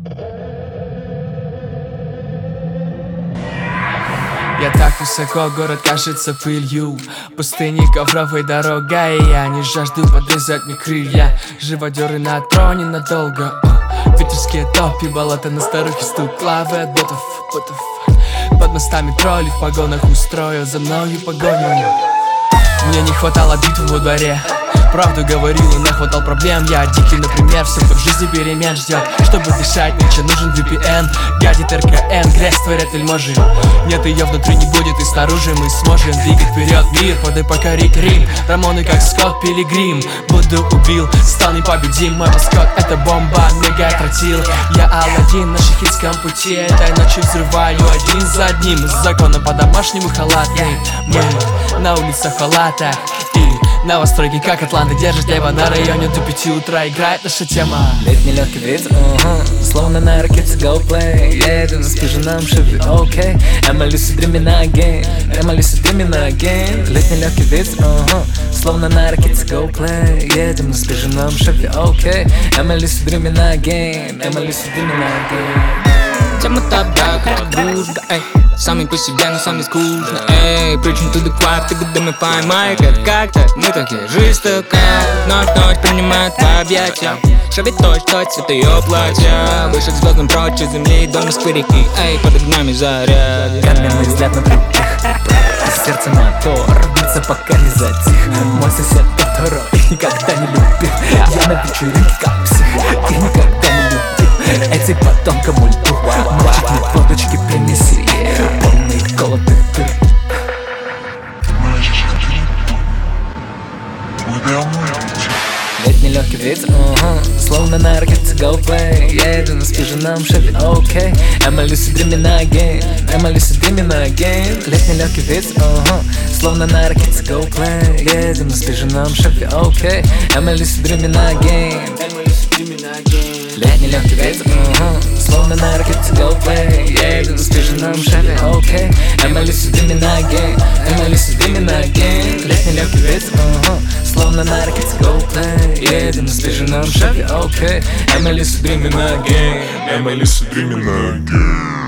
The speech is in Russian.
Я так высоко, город кажется пылью. Пустыни, ковровой дорога, и я не жажду подрезать мне крылья. Живодеры на троне надолго. Питерские топи, болото на старухе, стук лавы от ботов. Под мостами тролли в погонах устроил за мною погоню. Мне не хватало битвы во дворе. Правду говорил и нахватал проблем. Я дикий, например, все, кто в жизни перемен ждет. Чтобы дышать, нынче нужен VPN. Гадит РКН, грязь творят вельможи. Нет, ее внутри не будет, и снаружи мы сможем двигать вперед мир, подай покорить Рим. Рамоны как Скотт Пилигрим. Буду убил, стал непобедим. Мой маскот — это бомба, мега тротил. Я Аладдин на шахидском пути. Этой ночью взрываю один за одним. С законом по-домашнему халатный. Мы на улицах халата и новостройки, как Атланта, держит небо на районе. До 5 утра играет наша тема. Летний легкий ветер, словно на ракете go play. Я еду на спиженном шеве, окей. Emily dreaming again, Emily dreaming again. Летний легкий ветер, словно на ракете go play. Еду на спиженном шеве, окей. Emily dreaming again, Emily dreaming again. Тема тогда, как дружба, эй. Сами по себе, но сами скучно, эй. Preaching to the choir, ты годами поймай. Как так, мы такие, жизнь такая. Ночь принимает твои объятия. Шевит точь-точь, цвет ее платья. Выше к звездам, прочь от земли, до Москвы реки, эй. Под огнями заряд. Каменный взгляд на других, сердце мотор, бьется пока не затих. Мой сосед второй никогда не любил. Я на вечеринке как псих, и никогда не любил этих потомкам ульту. Мальчик, мне водочки принеси, полный колотых дыр. Летний легкий ветер, словно на ракете go play. Я еду на спиженном шеве, окей. Emily dreaming again, Emily dreaming again. Летний легкий ветер, словно на ракете go play. Я еду на спиженном шеве, окей. Emily dreaming again. Летний легкий ветер, словно на ракете go play. Я еду на спиженном шеве, окей. Emily dreaming again, Emily dreaming again. Летний легкий ветер, словно на ракете go play. Я еду на спиженном шеве, окей. Emily dreaming again, Emily dreaming again.